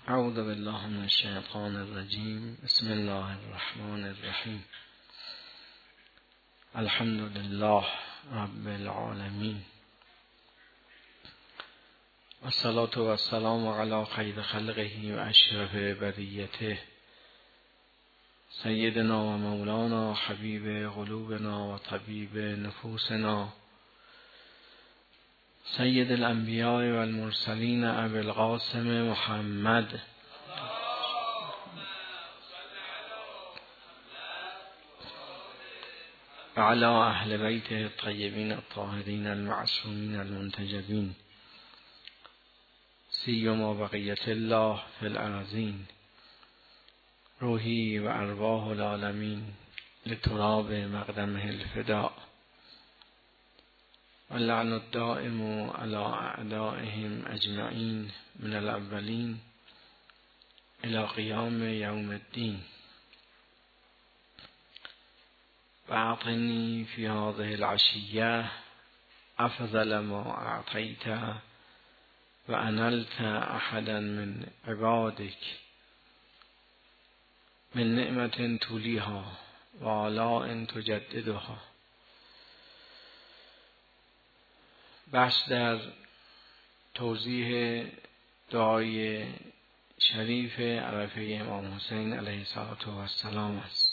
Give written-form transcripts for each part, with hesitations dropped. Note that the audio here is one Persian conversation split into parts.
اعوذ بالله من الشیطان الرجیم. بسم الله الرحمن الرحیم. الحمد لله رب العالمین، والصلاة والسلام علی خیر خلقه و اشرف بریته، سیدنا و مولانا حبیب قلوبنا و طبیب نفوسنا، سید الانبیاء و المرسلین ابی القاسم محمد و علی اهل بیت الطیبین الطاهرین المعصومین المنتجبین، سیما بقیت الله فی الارضین، روحی و ارواح العالمین لتراب مقدمه الفداء، واللعن الدائم على اعدائهم اجمعین من الاولین الى قیام یوم الدین. و اعطنی فی هذه العشیه افضل ما اعطیت و انلت احدا من عبادک من نعمت تولیها و آلاء تجددها. بحث در توضیح دعای شریف عرفه امام حسین علیه السلام است.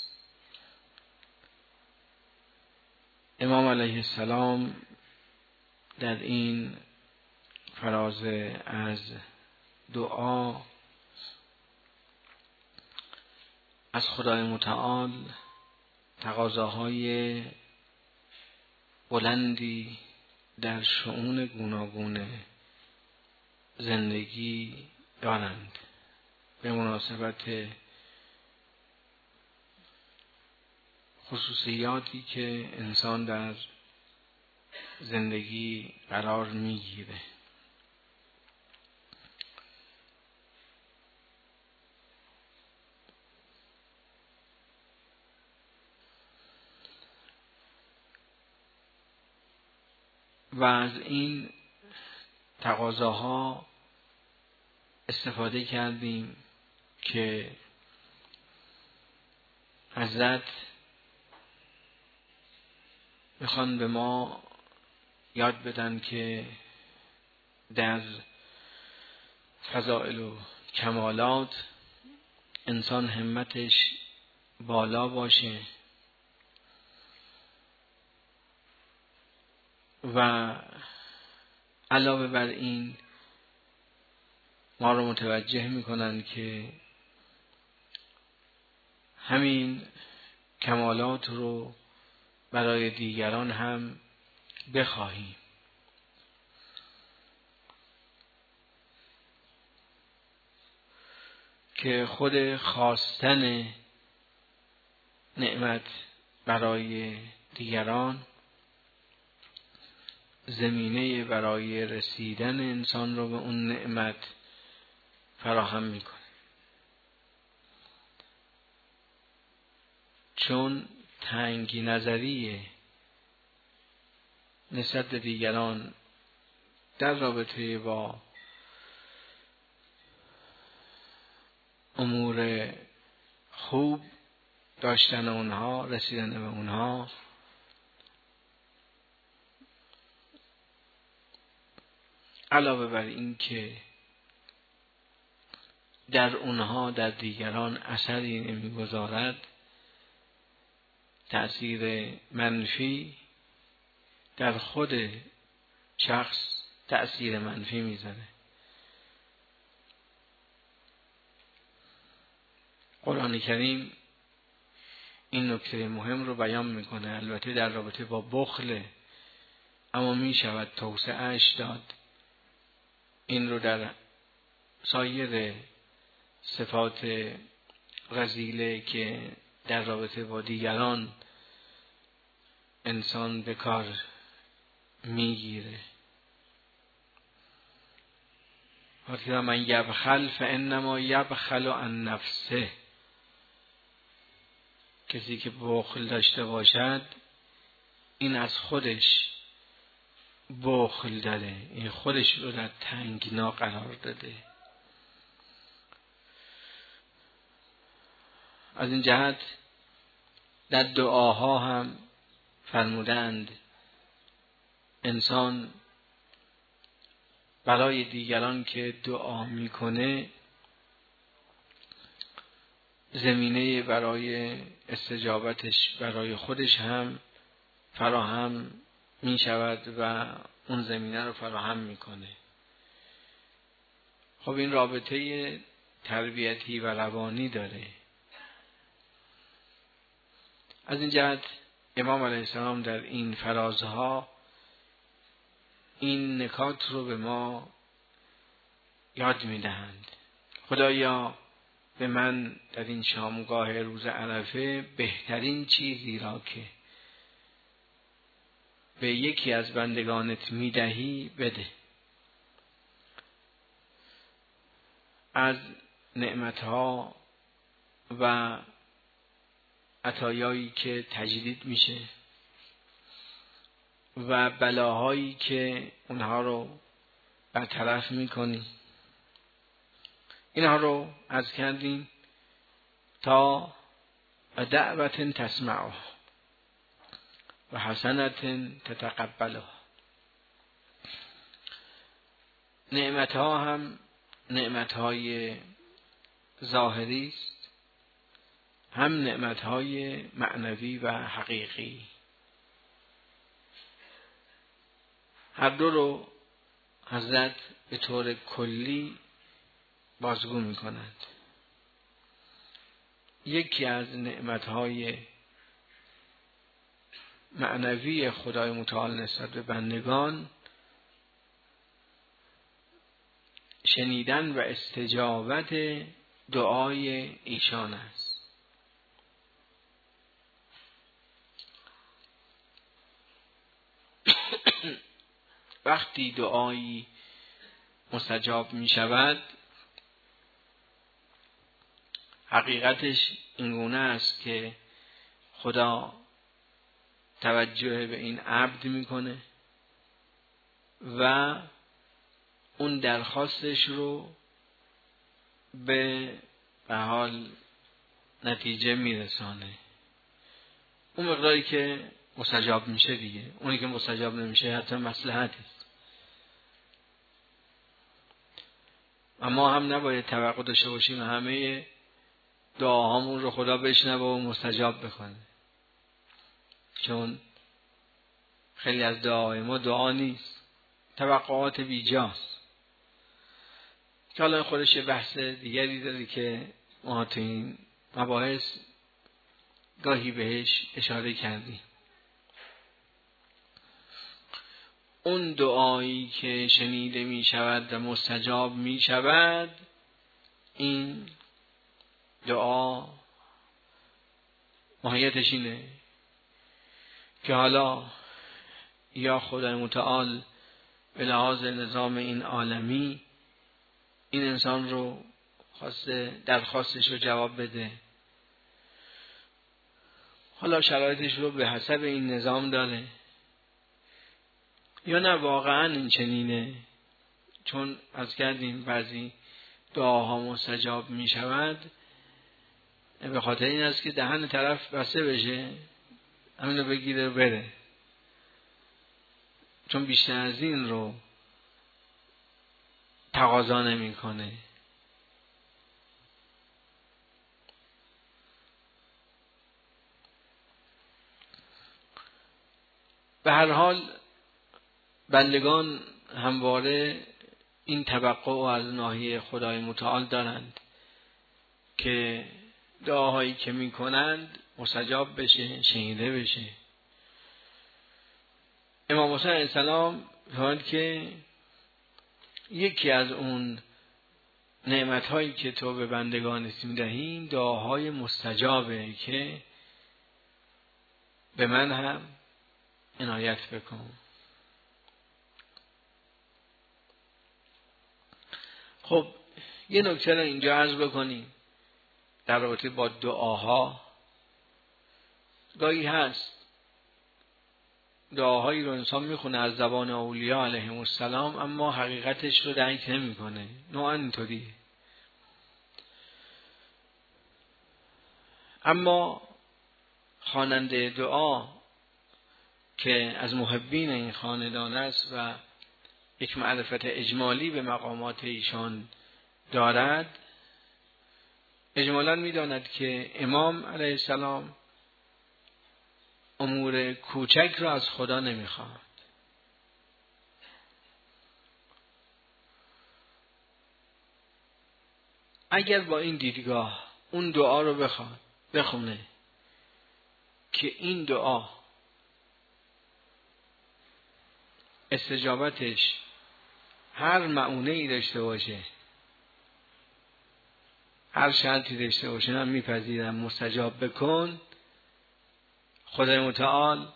امام علیه السلام در این فراز از دعا از خدای متعال تقاضاهای بلندی در شؤون گوناگون زندگی دارند. به مناسبت خصوصیاتی که انسان در زندگی قرار میگیره. و از این تقاضاها استفاده کردیم که حضرت میخوان به ما یاد بدن که در فضائل و کمالات انسان همتش بالا باشه و علاوه بر این ما رو متوجه میکنن که همین کمالات رو برای دیگران هم بخواهیم. که خود خواستن نعمت برای دیگران زمینه برای رسیدن انسان رو به اون نعمت فراهم میکنه. چون تنگی نظری نسبت به دیگران در رابطه با امور خوب داشتن اونها، رسیدن به اونها، علاوه بر این که در اونها در دیگران اثری نمیگذارد، تأثیر منفی در خود شخص تأثیر منفی میزنه. قرآن کریم این نکته مهم رو بیان میکنه. البته در رابطه با بخل، اما میشود توسعه‌اش داد. این رو در سایر صفات رذیله که در رابطه با دیگران انسان به کار میگیره. وقتی من یبخل فانما یبخل عن نفسه، کسی که بخل داشته باشد این از خودش بخل داره، این خودش رو در تنگنا قرار داده. از این جهت در دعاها هم فرمودند انسان برای دیگران که دعا میکنه زمینه برای استجابتش برای خودش هم فراهم می شود و اون زمینه رو فراهم میکنه. خب این رابطه تربیتی و روانی داره. از این جهت امام علیه السلام در این فرازها این نکات رو به ما یاد میدهند. خدایا به من در این شامگاه روز عرفه بهترین چیزی را که به یکی از بندگانت میدهی بده. از نعمتها و عطایایی که تجدید میشه و بلاهایی که اونها رو برطرف میکنی، اینها رو عرض کردیم تا دعوت تسمعه و حسنت تتقبله. نعمتها هم نعمتهای ظاهری است، هم نعمتهای معنوی و حقیقی. هر دو رو حضرت به طور کلی بازگو می کند. یکی از نعمتهای معنوی خدای متعال نسبت به بندگان شنیدن و استجابت دعای ایشان است. وقتی دعایی مستجاب می شود حقیقتش اینگونه است که خدا توجه به این عبد میکنه و اون درخواستش رو به حال نتیجه میرسانه. اون مقداری که مستجاب میشه دیگه، اونی که مستجاب نمیشه حتی مصلحتی است. و ما هم نباید توقع داشته باشیم همه دعاهامون رو خدا بشنوه و مستجاب بکنه، چون خیلی از دعاهای ما دعا نیست، توقعات بیجاست. که حالا خودش یه بحث دیگری داره که ما تو این مباحث گاهی بهش اشاره کردیم. اون دعایی که شنیده می شود و مستجاب می شود، این دعا ماهیتش اینه که حالا یا خدای متعال به لحاظ نظام این عالمی این انسان رو خواسته درخواستش رو جواب بده، حالا شرایطش رو به حسب این نظام داره، یا نه واقعا این چنینه. چون از کردیم بعضی دعاها مستجاب می شود به خاطر این است که دهن طرف بسته بشه، همین رو بگیره و بره، چون بیشتر از این رو تقاضا نمی کنه. به هر حال بندگان همواره این توقع از ناحیه خدای متعال دارند که دعاهایی که می کنند مستجاب بشه، شنیده بشه. امام حسین علیه السلام فرمود که یکی از اون نعمت‌هایی که تو به بندگانت می‌دهی دعاهای مستجابه که به من هم عنایت بکن. خب یه نکته رو اینجا عرض بکنیم در رابطه با دعاها. گاهی هست دعاهایی رو انسان میخونه از زبان اولیاء علیهم السلام اما حقیقتش رو درک نمیکنه. نوعا اینطوریه. اما خواننده دعا که از محبین این خاندان است و یک معرفت اجمالی به مقامات ایشان دارد، اجمالاً می‌داند که امام علیه السلام امور کوچک را از خدا نمی‌خواهد. اگر با این دیدگاه اون دعا رو بخواد بخونه که این دعا استجابتش هر معنی داشته باشه، هر شرطی داشته باشه، من میپذیرم مستجاب بکن، خدای متعال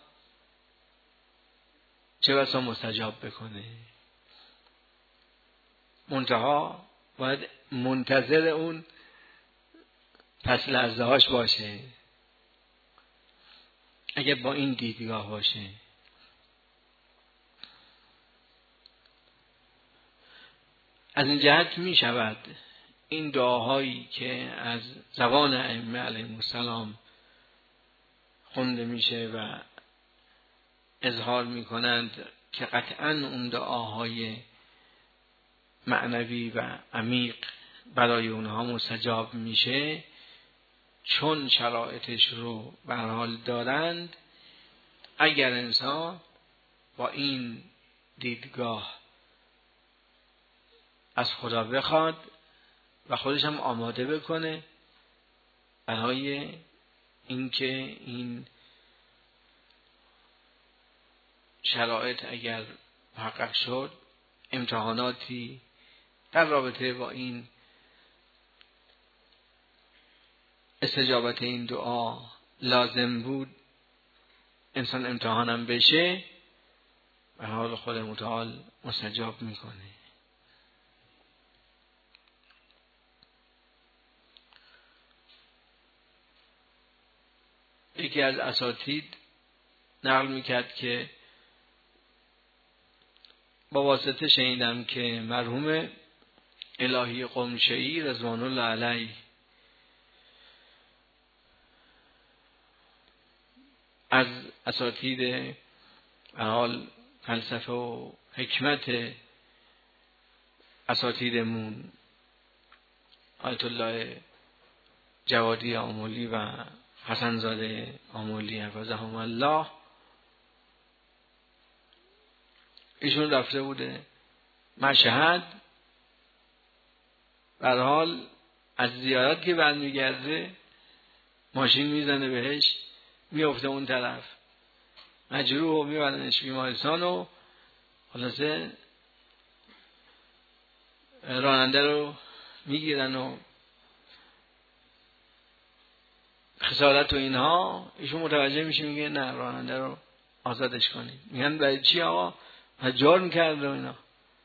چه بسا مستجاب بکنه. منتها باید منتظر اون پس لحظه هاش باشه. اگر با این دیدگاه باشه، از این جهت می شود این دعاهایی که از زبان ائمه علیهم السلام خونده میشه و اظهار میکنند که قطعاً اون دعاهای معنوی و عمیق برای اونها مستجاب میشه، چون شرایطش رو به هر حال دارند. اگر انسان با این دیدگاه از خدا بخواد و خودش هم آماده بکنه برای اینکه این شرایط اگر محقق شد، امتحاناتی در رابطه با این استجابت این دعا لازم بود، انسان امتحانم بشه، به حال خود متعال مستجاب میکنه. یکی از اساتید نقل میکرد که با واسطه شنیدم که مرحوم الهی قمشه‌ای رضوان الله علیه از اساتید به حال فلسفه و حکمت اساتیدمون آیت الله جوادی آملی و حسنزاده آملی حفظهم الله، ایشون رفته بوده مشهد، به هر حال از زیارت که برمیگرده ماشین میزنه بهش، میفته اون طرف، مجروح و میبرنش بیمارستان و خلاصه راننده رو میگیرن و خسارت و اینها. ایشون متوجه میشه، میگه نه، راننده رو آزادش کنید. میگن برای چی آقا؟ جرم کرده و اینا.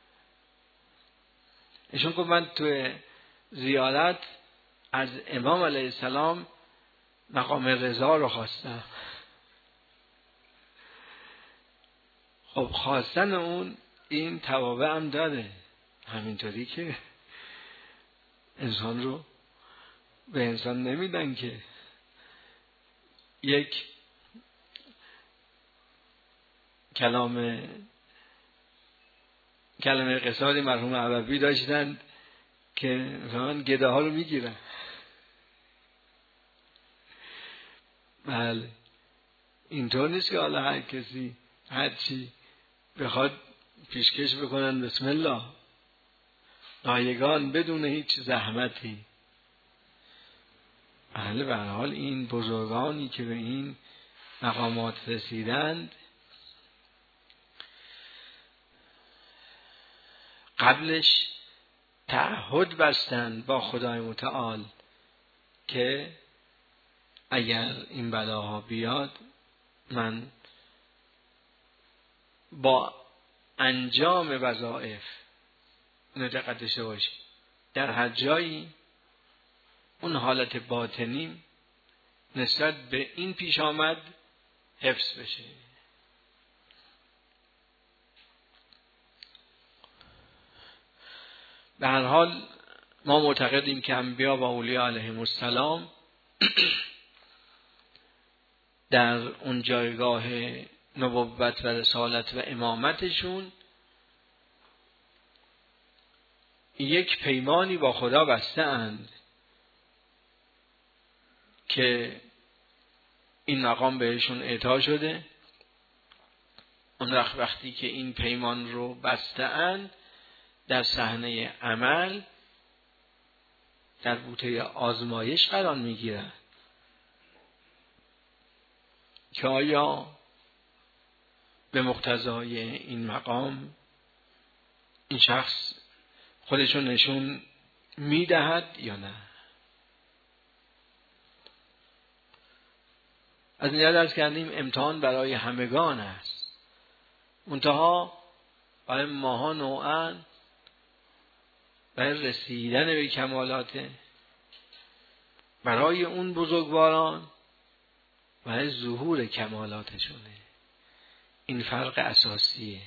ایشون گفت من توی زیارت از امام علیه السلام مقام رضا رو خواستم. خب خواستن اون این توابع هم داره، همینطوری که انسان رو به انسان نمیدن که. یک کلمه قصادی مرحوم عربی داشتند که مثلا گده ها رو میگیرن. بله، اینطور نیست که حالا هر کسی هر چی بخواد پیشکش بکنن بسم الله، رایگان بدون هیچ زحمتی. بله، به هر حال این بزرگانی که به این مقامات رسیدند قبلش تعهد بستند با خدای متعال که اگر این بلاها بیاد من با انجام وظایف دقت داشته باشی، در هر جایی اون حالت باطنی نسبت به این پیش آمد حفظ بشه. به هر حال ما معتقدیم که انبیا و اولیاء علیهم السلام در اون جایگاه نبوت و رسالت و امامتشون یک پیمانی با خدا بسته اند که این مقام بهشون اعطا شده. اون وقتی که این پیمان رو بسته اند در صحنه عمل در بوته آزمایش قرار میگیرند که آیا به مقتضای این مقام این شخص خودشون نشون میدهد یا نه. از این جهت کردیم امتحان برای همگان است، منتها برای ماها نوعاً برای رسیدن به کمالات، برای اون بزرگواران برای ظهور کمالاتشونه. این فرق اساسیه.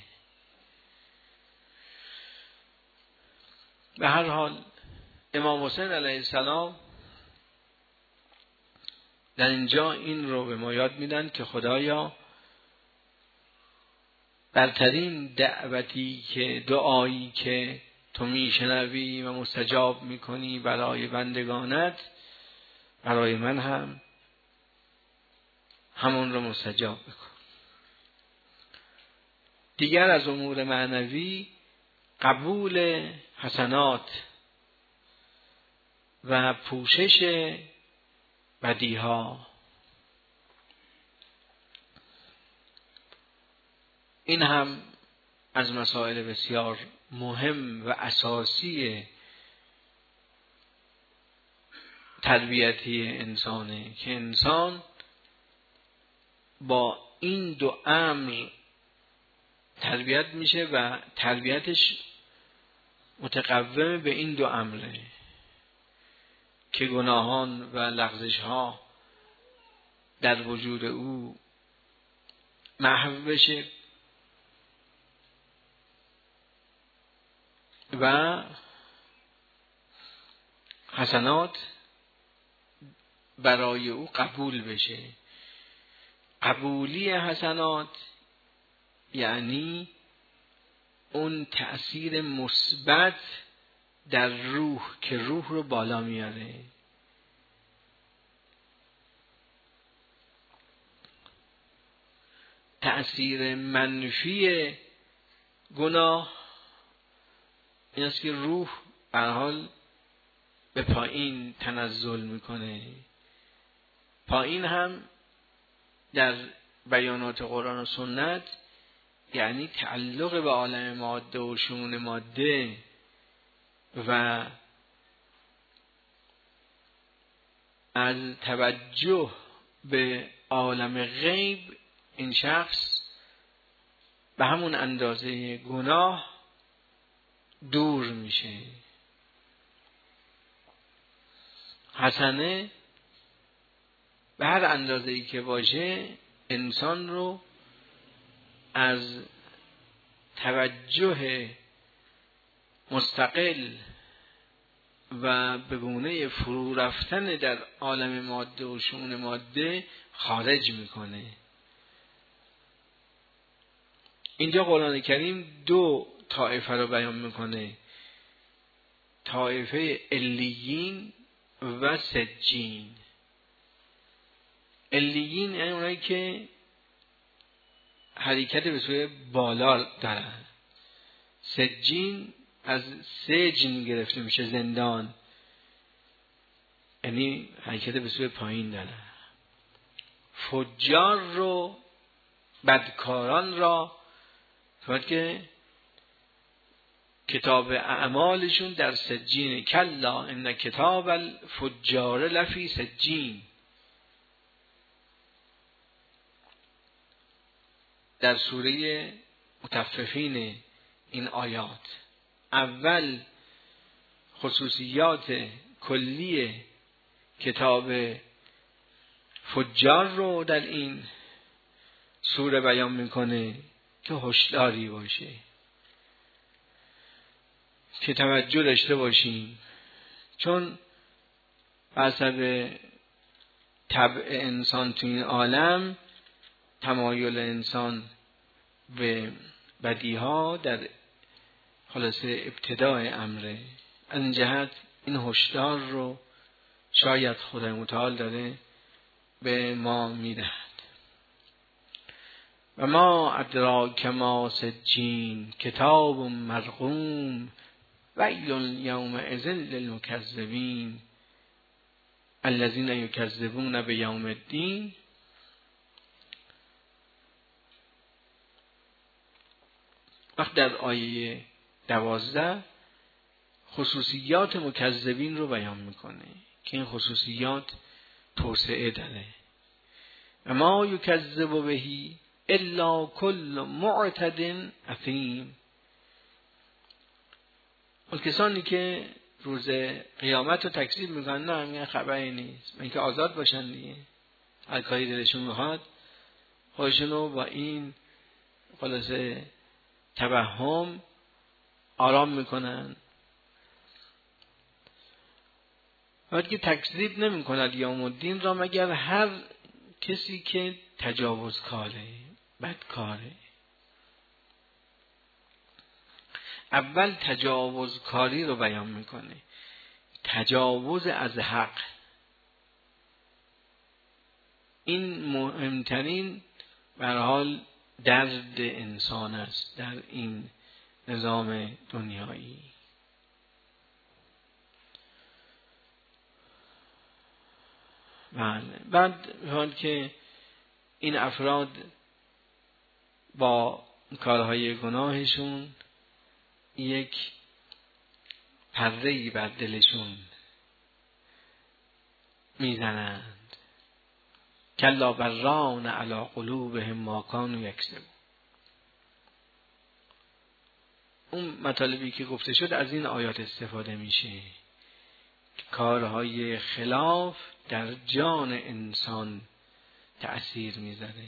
به هر حال امام حسین علیه السلام در اینجا این رو به ما یاد میدن که خدایا برترین دعوتی که دعایی که تو میشنوی و مستجاب میکنی برای بندگانت، برای من هم همون رو مستجاب بکن. دیگر از امور معنوی قبول حسنات و پوشش بدیها، این هم از مسائل بسیار مهم و اساسی تربیتی انسانه که انسان با این دو امر تربیت میشه و تربیتش متقوم به این دو امره که گناهان و لغزش‌ها در وجود او محو بشه و حسنات برای او قبول بشه. قبولی حسنات یعنی اون تأثیر مثبت در روح که روح رو بالا میاره. تأثیر منفی گناه این است که روح به هر حال به پایین تنزل میکنه. پایین هم در بیانات قرآن و سنت یعنی تعلق به عالم ماده و شؤون ماده و از توجه به عالم غیب این شخص به همون اندازه گناه دور میشه. حسنه به هر اندازه‌ای که باشه انسان رو از توجه مستقل و به گونه فرو رفتن در عالم ماده و شؤون ماده خارج میکنه. اینجا قرآن کریم دو طایفه رو بیان میکنه، طایفه علیین و سجین. علیین یعنی اونایی که حرکت به سوی بالا دارن. سجین از سجن گرفته میشه، زندان، یعنی حرکت به سوی پایین دارن. فجار رو، بدکاران را فرمود که کتاب اعمالشون در سجین، کلا ان کتاب الفجار لفی سجین. در سوره مطففین این آیات اول خصوصیات کلی کتاب فجار رو در این سوره بیان میکنه که هوشیاری باشه، که توجه داشته باشیم، چون حسب طبع انسان تو این عالم، تمایل انسان به بدیها در خلاصه ابتدای امره. از این جهت این هشدار رو شاید خدای متعال داره به ما میدهد. و ما ادراک ما سجین کتاب مرقوم ویل یومئذ للمکذبین الذین یکذبون بیوم الدین. وقت در آیه 12 خصوصیات مکذبین رو بیان میکنه که این خصوصیات توسعه داره. و ما یکذب بهی الا کل معتد اثیم. اون کسانی که روز قیامت رو تکذیب میکنن، نه میگن خبری نیست، من که آزاد باشن دیگه، هر کاری دلشون میخواد خودشونو با این خلاصه توهم آرام میکنن. وقتی که تکذیب نمی کند یوم الدین را مگر هر کسی که تجاوزکاره، بدکاره. اول تجاوزکاری رو بیان میکنه، تجاوز از حق. این مهمترین به هر حال درد انسان است در این نظام دنیایی. بعد حال که این افراد با کارهای گناهشون یک پرده‌ای بر دلشون میزنند. کلا بران علی قلوبهم ما کانوا یکسبون. اون مطالبی که گفته شد از این آیات استفاده میشه که کارهای خلاف در جان انسان تأثیر میذاره،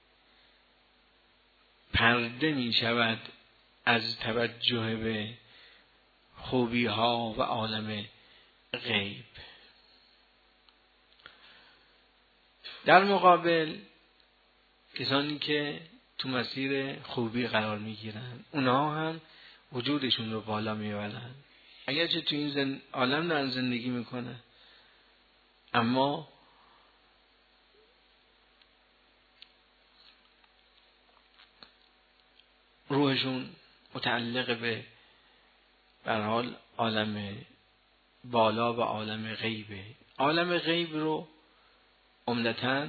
پرده میشود از توجه به خوبی ها و عالم غیب. در مقابل کسانی که تو مسیر خوبی قرار میگیرن، اونها هم وجودشون رو بالا میبرن، اگرچه تو این عالم دارن زندگی میکنن، اما روحشون متعلق به هر حال عالم بالا و عالم غیبه. عالم غیب رو عمدتاً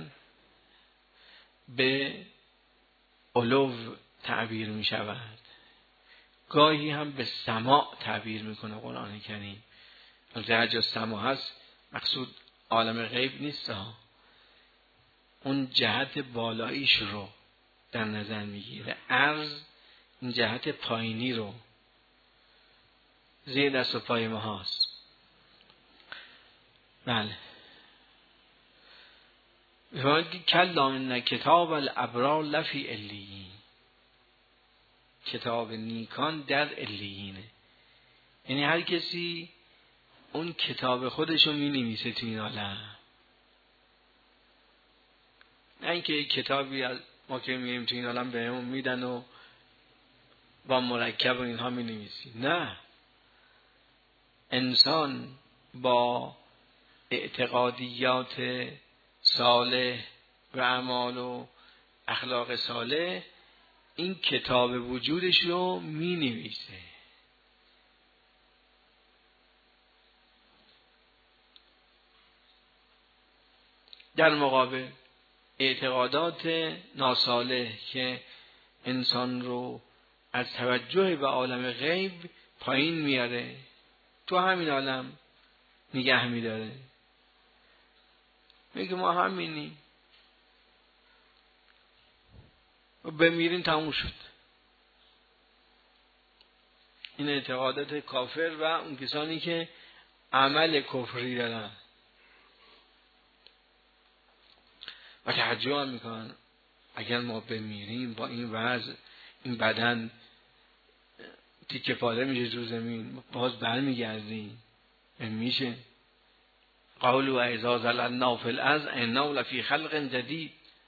به علو تعبیر می شود، گاهی هم به سماع تعبیر میکنه قرآن کریم. هر جا سماع هست مقصود عالم غیب نیست ها، اون جهت بالاییش رو در نظر میگیره. عرض این جهت پایینی رو زیر دست و پای ما هست. بله. کلا ان کتاب الابرار لفی علیین. کتاب نیکان در علیینه، یعنی هر کسی اون کتاب خودشو می نویسه تو این عالم، نه اینکه کتابی از ما که میگیم تو این عالم بهمون میدن و با مرکب و اینها می نویسیم. نه، انسان با اعتقادیات صالح و اعمال و اخلاق صالح این کتاب وجودش رو می نویسه. در مقابل اعتقادات ناصالح که انسان رو از توجه به عالم غیب پایین میاره، تو همین عالم نگه میداره، میگه ما همینیم و بمیریم تموم شد. این اعتقادات کافر و اون کسانی که عمل کفری دارن و تعجب هم میکنن اگر ما بمیریم با این وضع، این بدن تیکه پاره میشه تو زمین، باز برمیگردیم. میشه؟ قالوا اذا ضللنا فی الارض انا لفی خلق جدید.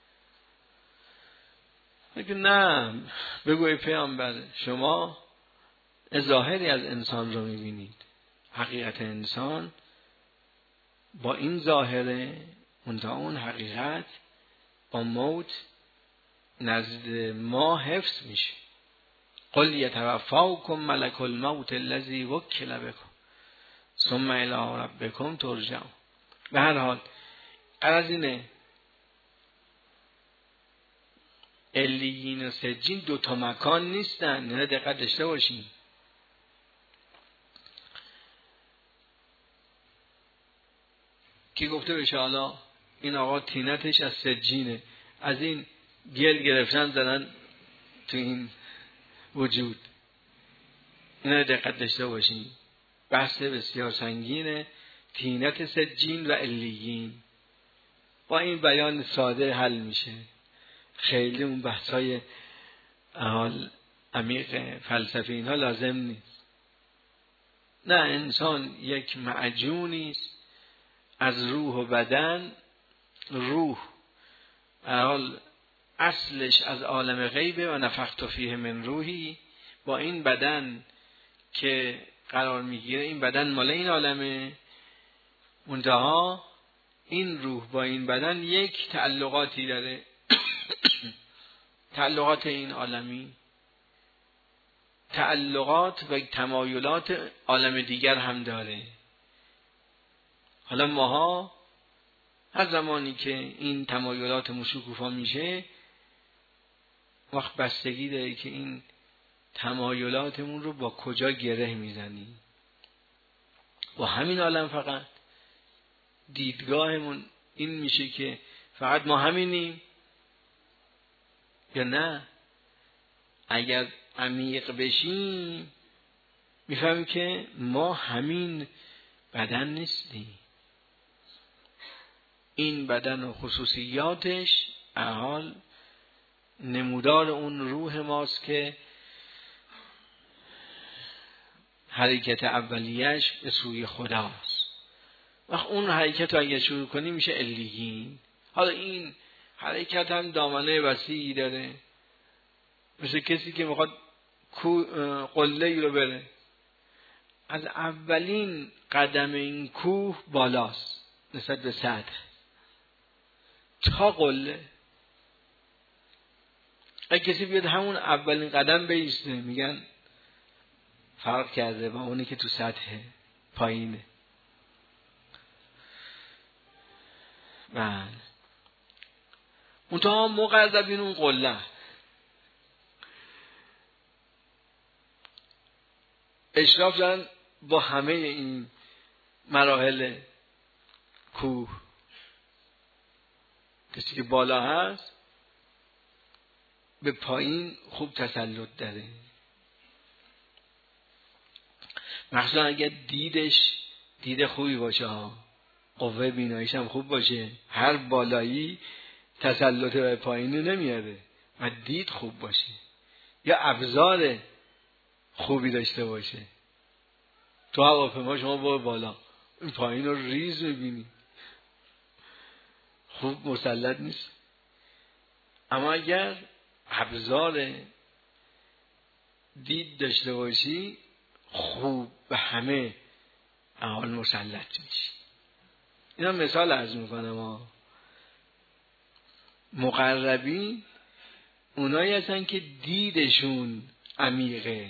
میگه نه، بگو ای پیامبر، شما ظاهری از انسان رو میبینید، حقیقت انسان با این ظاهره، منتها اون حقیقت با موت نزد ما حفظ میشه. قل یتوفاکم ملک الموت الذی وکل بکم ثم الی ربکم ترجعون. به هر حال غرض اینه علیین و سجین دوتا مکان نیستن، نه دقت داشته باشین. کی گفته بشه حالا این آقا تینتش از سجینه، از این گل گرفتن زدن تو این وجود. اینا دقت داشته باشین، بحث بسیار سنگینه، تینت سجین و علیین. با این بیان ساده حل میشه، خیلی اون بحثای عمیق فلسفی اینها لازم نیست. نه، انسان یک معجونی است از روح و بدن. روح حال اصلش از عالم غیبه و نفخت فیه من روحی. با این بدن که قرار میگیره، این بدن مال این عالمه، منتها این روح با این بدن یک تعلقاتی داره تعلقات این عالمی، تعلقات و تمایلات عالم دیگر هم داره. حالا ماها هر زمانی که این تمایلات شکوفا میشه، وقت بستگی داره که این تمایلاتمون رو با کجا گره میزنیم. با همین عالم فقط دیدگاهمون این میشه که فقط ما همینیم، یا نه اگر عمیق بشیم میفهمیم که ما همین بدن نیستیم. این بدن و خصوصیاتش احال نمودار اون روح ماست که حرکت اولیش به سوی خداست. وقت اون حرکت رو اگه شروع کنیم میشه علیین. حالا این حرکت هم دامنه وسیعی داره، مثل کسی که میخواد قله‌ای رو بره، از اولین قدم این کوه بالاست نسبت به سطح تا قله. اگه کسی بیاد همون اولین قدم بیسته، میگن فرق کرده با اونی که تو سطح پایینه. بله، منتها مقربین اون قله اشراف دارن با همه این مراحل کوه. کسی که بالا هست به پایین خوب تسلط داره، مخصوصا اگر دیدش دید خوبی باشه، قوه بیناییش هم خوب باشه. هر بالایی تسلط به پایینو نمیاره، و دید خوب باشه یا ابزار خوبی داشته باشه. تو هواپیما شما برو بالا، این پایین رو ریز میبینی، خوب مسلط نیست. اما اگر ابزار دید داشته باشی، خوب به همه احوال مسلط میشی. اینا مثال عرض میکنم. مقربین اونایی هستن که دیدشون عمیقه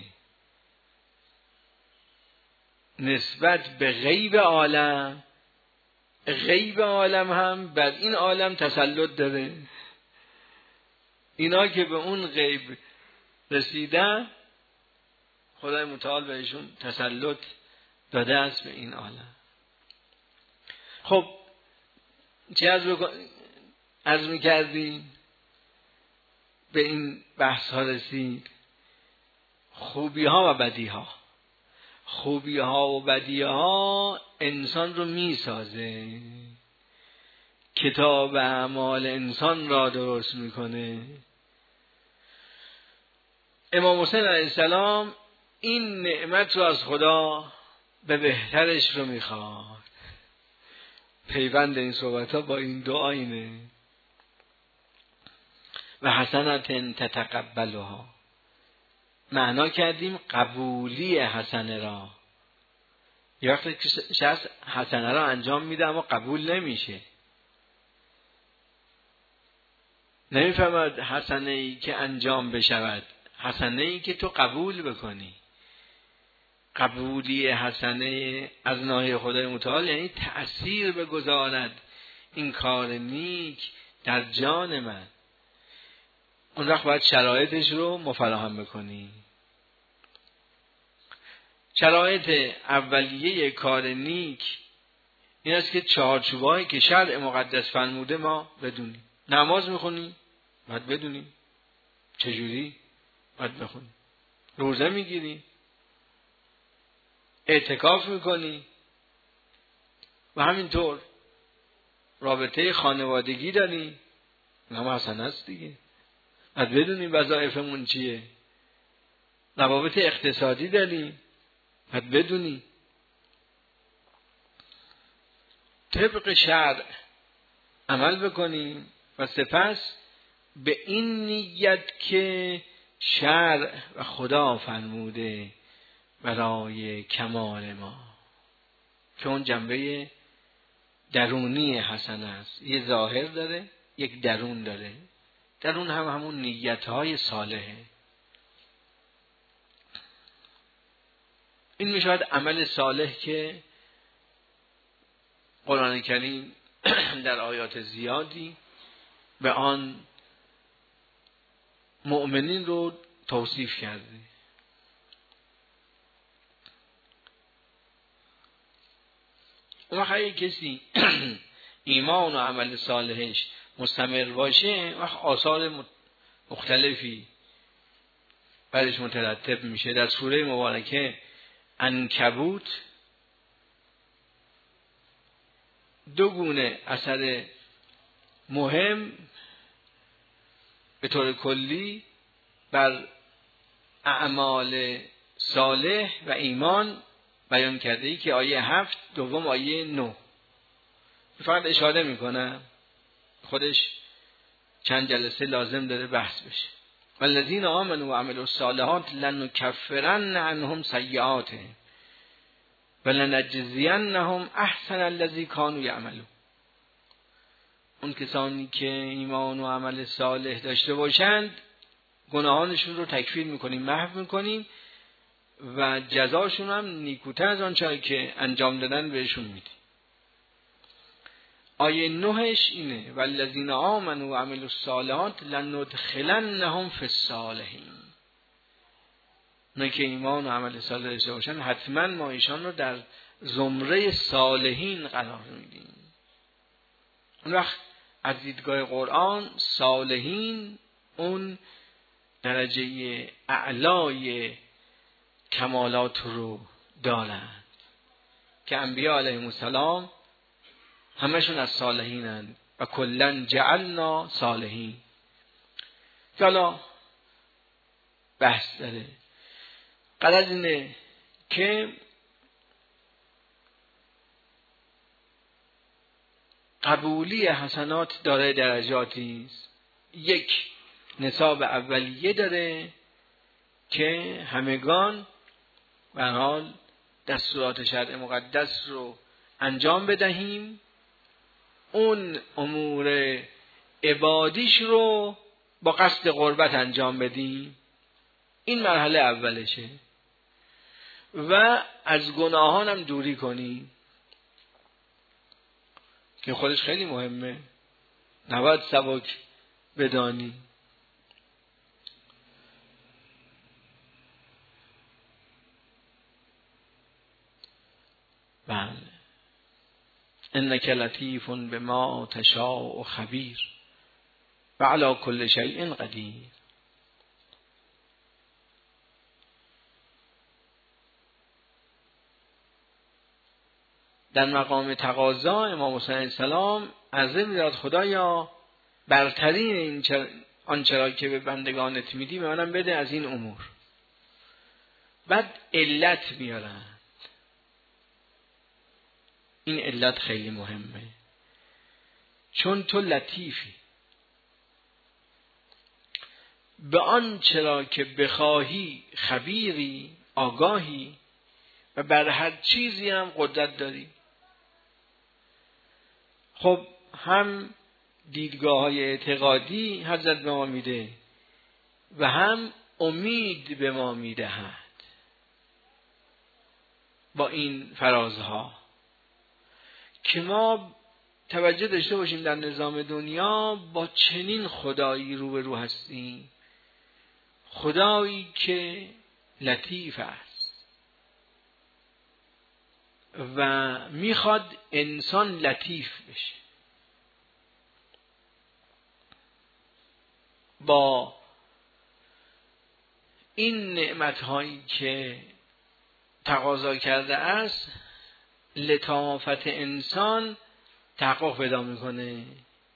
نسبت به غیب عالم. غیب عالم هم بر این عالم تسلط داره. اینا که به اون غیب رسیدن، خدای متعال بهشون تسلط داده است به این عالم. خب چه عرض میکردیم؟ به این بحث ها رسید، خوبی ها و بدی ها. خوبی ها و بدی ها انسان رو میسازه، کتاب اعمال انسان را درست میکنه. امام حسین علیه السلام این نعمت رو از خدا به بهترش رو میخواد. پیوند این صحبت ها با این دعا اینه و حسنات تتقبلها. معنا کردیم قبولی حسنه را. یه وقتی که شخص حسنه را انجام میده اما قبول نمیشه، نمیفهمد حسنه ای که انجام بشود، حسنه ای که تو قبول بکنی. قبولی حسنه از ناحیه خدای متعال یعنی تأثیر بگذارد این کار نیک در جان من. اون وقت باید شرایطش رو مفراهم بکنی. شرایط اولیه کار نیک این است که چارچوبایی که شرع مقدس فرموده ما بدونیم. نماز میخونیم باید بدونیم چجوری باید بخونیم. روزه میگیریم، اعتکاف میکنی و همینطور رابطه خانوادگی داری، نام حسن است دیگه. باید بدونیم وظایفمون چیه. روابط اقتصادی داریم، باید بدونی طبق شرع عمل بکنیم و سپس به این نیت که شرع و خدا فرموده برای کمال ما، که اون جنبه درونی حسن است. یه ظاهر داره، یک درون داره. درون هم همون نیت‌های صالحه. این میشود عمل صالح که قرآن کریم در آیات زیادی به آن مؤمنین رو توصیف کرده. اون وقت کسی ایمان و عمل صالحش مستمر باشه، وقت آثار مختلفی برش مترتب میشه. در سوره مبارکه عنکبوت دو گونه اثر مهم به طور کلی بر اعمال صالح و ایمان بیان کرده ای که آیه 7 دوم آیه 9 فقط اشاره میکنه، خودش چند جلسه لازم داره بحث بشه. والذین آمنوا و عملوا الصالحات لنکفرن عنهم سیئاتهم ولنجزینهم احسن الذی کانوا یعملون. اون کسانی که ایمان و عمل صالح داشته باشند گناهانشون رو تکفیر میکنیم، محو میکنیم و جزاشون هم نیکوتر از آنچه که انجام دادن بهشون میدیم. آیه 9 اینه والذین آمنوا و عملوا الصالحات لندخلنهم فی الصالحین. نه که ایمان و عمل صالح داشته باشن حتما ما ایشان رو در زمره صالحین قرار میدیم. اون وقت از دیدگاه قرآن صالحین اون درجه اعلای کمالات رو دارند که انبیاء علیهم السلام همشون از صالحینند و کلاً جعلنا صالحین. حالا بحث داره. غرض اینه که قبولی حسنات داره درجاتی است. یک نصاب اولیه داره که همگان به هر حال دستورات شرع مقدس رو انجام بدهیم، اون امور عبادیش رو با قصد قربت انجام بدیم. این مرحله اولشه. و از گناهان هم دوری کنیم که خودش خیلی مهمه، نباید سبک بدانی. بله انک لطیف بما تشاء خبیر و علی کل شیء قدیر. در مقام تقاضا امام حسین علیه السلام عرضه می‌داد خدایا برترین آنچه را که به بندگانت میدی به منم بده از این امور. بعد علت میارن. این علت خیلی مهمه. چون تو لطیفی. به آن چرا که بخواهی خبیری، آگاهی و بر هر چیزی هم قدرت داری. خب هم دیدگاه های اعتقادی حضرت به ما میده و هم امید به ما میدهد با این فرازها که ما توجه داشته باشیم در نظام دنیا با چنین خدایی روبرو هستیم، خدایی که لطیف است و میخواد انسان لطیف بشه. با این نعمتهایی که تقاضا کرده است لطافت انسان تحقق پیدا میکنه.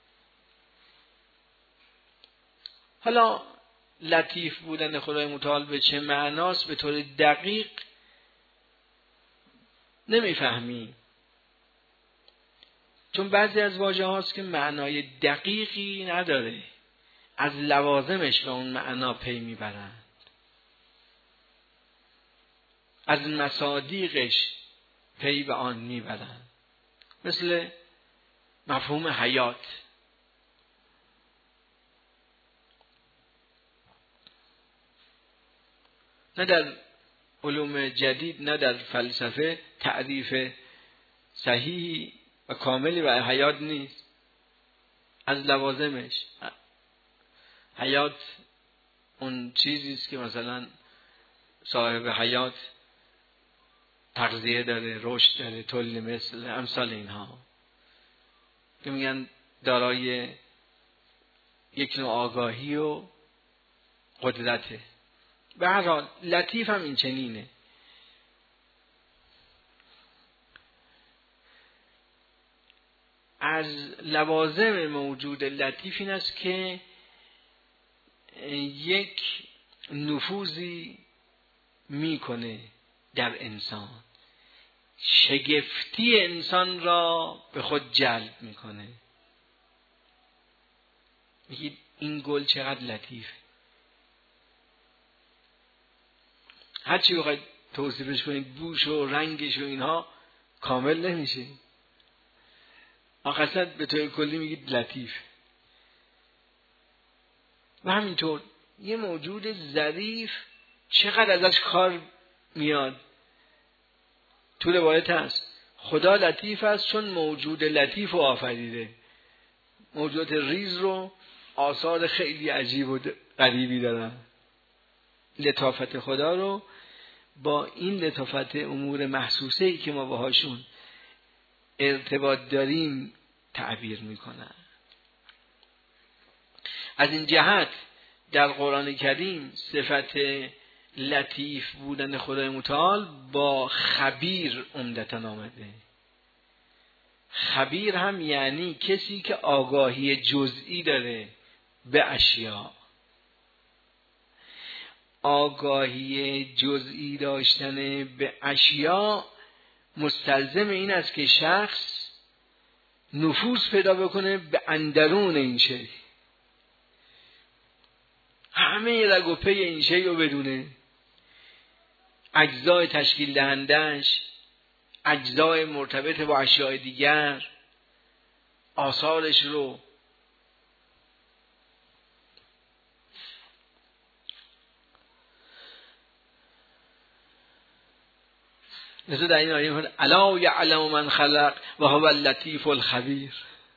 حالا لطیف بودن خدای متعال به چه معناست به طور دقیق نمیفهمیم، چون بعضی از واژه هاست که معنای دقیقی نداره، از لوازمش به اون معنا پی میبرند، از مصادیقش پی به آن میبرند. مثل مفهوم حیات. نه در علوم جدید نه در فلسفه تعریف صحیحی و کاملی برای حیات نیست. از لوازمش حیات اون چیزی است که مثلا صاحب حیات تغذیه داره، رشد داره، تولید مثل امثال اینها که میگن دارای یک نوع آگاهی و قدرته. به هر حال لطیف هم این چنینه. از لوازم موجود لطیف این است که یک نفوذی میکنه در انسان، شگفتی انسان را به خود جلب میکنه. میگید این گل چقدر لطیفه. هرچی بخواید توصیفش کنید بوش و رنگش و اینها کامل نمیشه. آخرسر به طور کلی میگید لطیف. و همینطور یه موجود ظریف چقدر ازش کار میاد. تو روایت هست خدا لطیف است چون موجود لطیف رو آفریده. موجودات ریز رو آثار خیلی عجیب و غریبی دارن. لطافت خدا رو با این لطافت امور محسوسه‌ای که ما باهاشون ارتباط داریم تعبیر میکنن. از این جهت در قرآن کریم صفت لطیف بودن خدای متعال با خبیر عمدتاً آمده. خبیر هم یعنی کسی که آگاهی جزئی داره به اشیاء. آگاهی جزئی داشتن به اشیاء مستلزم این است که شخص نفوذ پیدا بکنه به اندرون این شی، همه رگ و پی این شی رو بدونه، اجزای تشکیل دهندش، اجزای مرتبط با اشیاء دیگر، آثارش رو. مثل در این آیه میگه الا یعلم من خلق و هو اللطیف الخبیر.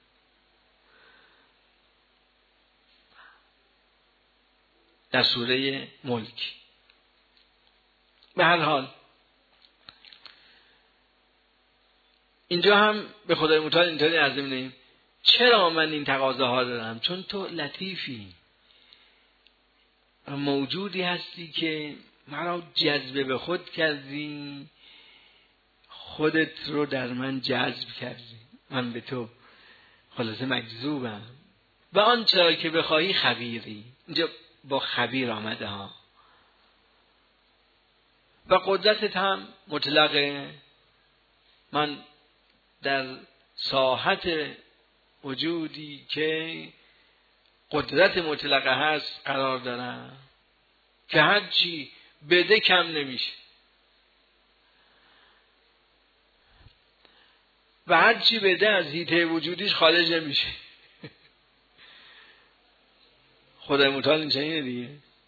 در سوره ملک. به هر حال اینجا هم به خدای متعال اینطوری عرض می‌کنیم چرا من این تقاضاها دارم؟ چون تو لطیفی، موجودی هستی که مرا جذب به خود کردی، خودت رو در من جذب کردی، من به تو خلاصه مجذوبم. و آن چرا که بخواهی خبیری. اینجا با خبیر آمده ها. و قدرتت هم مطلقه. من در ساحت وجودی که قدرت مطلقه هست قرار دارم که هر چی بده کم نمیشه و هر چی بده از حیطه وجودیش خارج نمیشه. خدای متعال این چنینه دیگه.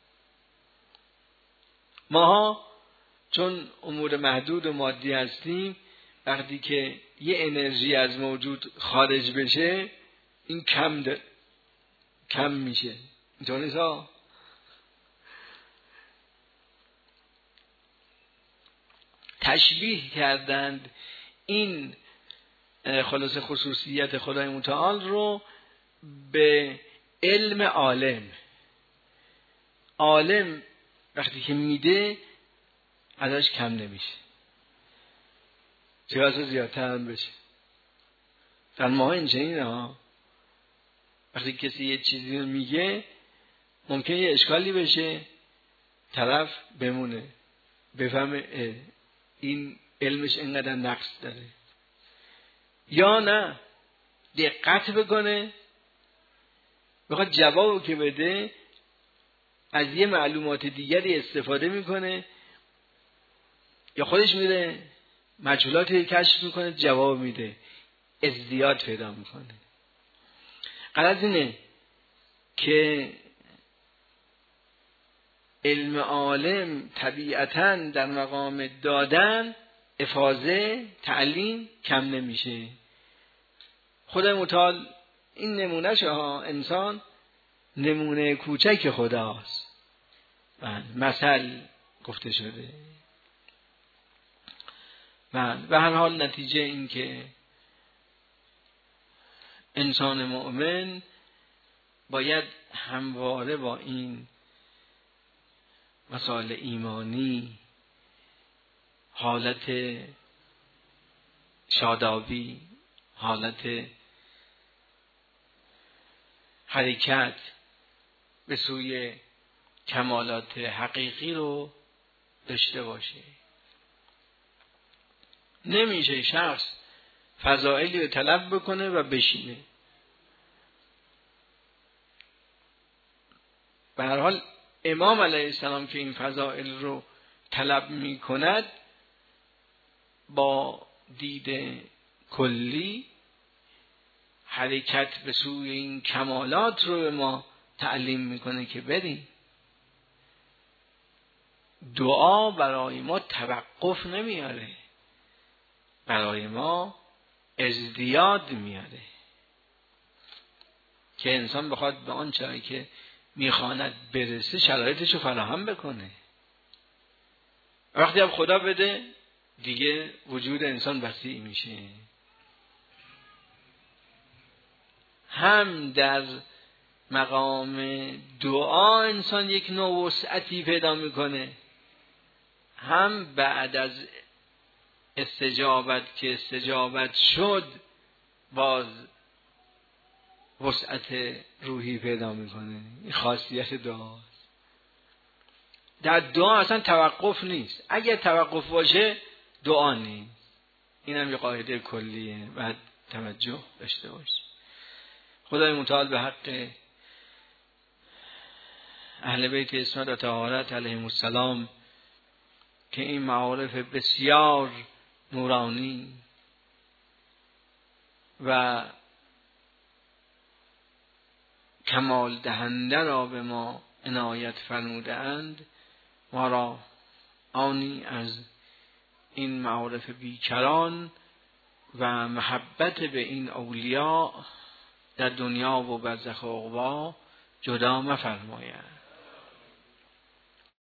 ماها چون امور محدود و مادی هستیم، وقتی که یه انرژی از موجود خارج بشه این کم میشه. اینطور نیست ها؟ تشبیه کردند این خلاص خصوصیت خدای متعال رو به علم عالم. عالم وقتی که میده ازش کم نمیشه، چه واسه زیادتر هم بشه. در ما این چنینه ها. وقتی کسی یه چیزی رو میگه ممکنه یه اشکالی بشه، طرف بمونه بفهمه این علمش اینقدر نقص داره، یا نه دقت بکنه بخواد جوابو که بده از یه معلومات دیگری استفاده میکنه، یا خودش میره مجهولاتی کشف میکنه جواب میده، ازدیاد پیدا میکنه. غرض اینه که علم عالم طبیعتاً در مقام دادن، افاضه، تعلیم کم نمیشه. خدای متعال این نمونه ها، انسان نمونه کوچک خداست، مثل گفته شده. به هر حال نتیجه این که انسان مؤمن باید همواره با این مسائل ایمانی، حالت شادابی، حالت حرکت به سوی کمالات حقیقی رو داشته باشه. نمیشه شخص فضائلی رو طلب بکنه و بشینه. به هر حال امام علیه السلام که این فضائل رو طلب می کند با دید کلی حرکت به سوی این کمالات رو به ما تعلیم میکنه که بریم. دعا برای ما توقف نمیاره، برای ما ازدیاد میاره که انسان بخواد به آن چیزی که میخواند برسه شرایطشو فراهم بکنه. وقتی هم خدا بده دیگه وجود انسان وسیع میشه. هم در مقام دعا انسان یک نوع وسعتی پیدا میکنه، هم بعد از استجابت که استجابت شد باز وسعت روحی پیدا میکنه. این خاصیت دعاست. در دعا اصلا توقف نیست. اگر توقف باشه دعا نیست. این هم یه قاعده کلیه، باید توجه داشته باشه. خدای متعال به حق اهل بیت عصمت و طهارت علیهم السلام که این معارف بسیار نورانی و کمال دهنده را به ما عنایت فرموده اند، ما را آنی از این معارف بیکران و محبت به این اولیاء در دنیا و برزخ و عقبی جدا مفرماید.